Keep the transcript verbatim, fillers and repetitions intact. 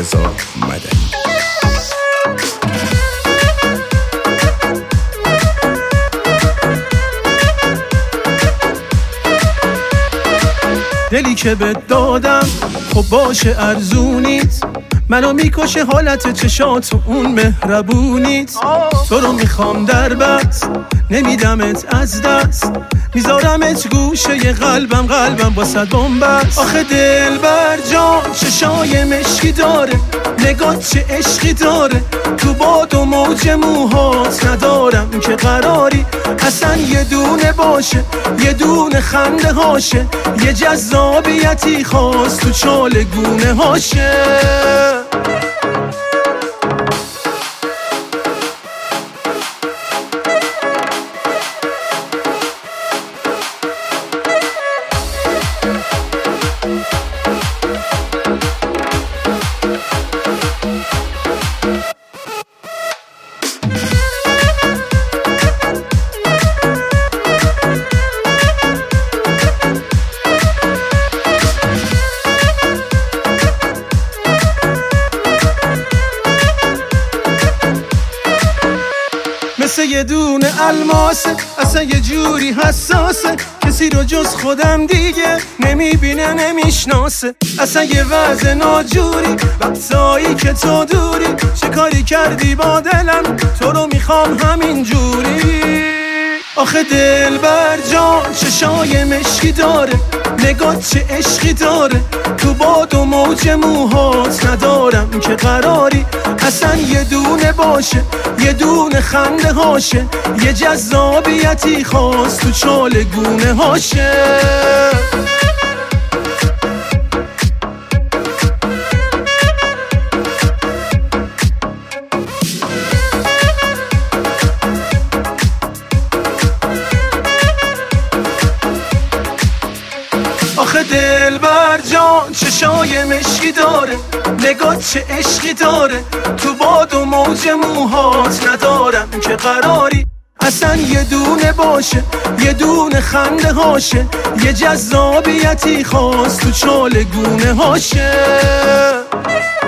رضا مدنی. دلی که بهت دادم خب باشه ارزونیت، منو میکشه حالت چشات و اون مهربونیت. تو رو میخوام در بس نمیدمت از دست، میذارمت گوشه ی قلبم قلبم با صد بنبست. آخه دل بر جان چشای مشکی داره، نگات چه عشقی داره، تو باد و موج موهات ندارم که قراری اصلا یه دونه باشه، یه دونه خنده هاشه، یه جذابیتی خاص تو چال گونه هاشه. مثل یه دونه الماسه، اصلا یه جوری حساسه، کسی رو جز خودم دیگه نمیبینه نمیشناسه. اصلا یه وضع ناجوری وقتایی که تو دوری، چه کاری کردی با دلم تو رو میخوام همین جوری. آخه دل بر جان چشای مشکی داره، نگات چه عشقی داره، تو باد و موج موهات ندارم که قراری اصلا یه دونه باشه، یه دونه خنده هاشه، یه جذابیتی خاص تو چال گونه هاشه. آخه دل بر جان چشای مشکی داره، نگات چه عشقی داره، تو باد و موج موهات ندارم که قراری اصلا یه دونه باشه، یه دونه خنده هاشه، یه جذابیتی خاص تو چال گونه هاشه.